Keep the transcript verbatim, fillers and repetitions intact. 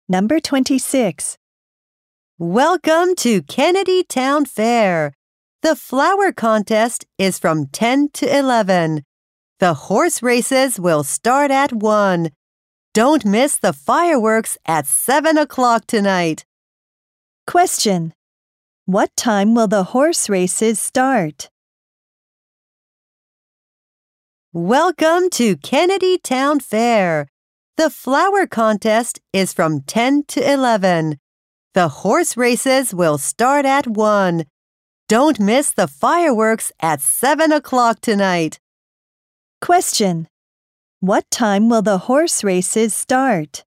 Number twenty-six. Welcome to Kennedy Town Fair. The flower contest is from ten to eleven. The horse races will start at one. Don't miss the fireworks at seven o'clock tonight. Question. What time will the horse races start? Welcome to Kennedy Town Fair. The flower contest is from ten to eleven. The horse races will start at one. Don't miss the fireworks at seven o'clock tonight. Question. What time will the horse races start?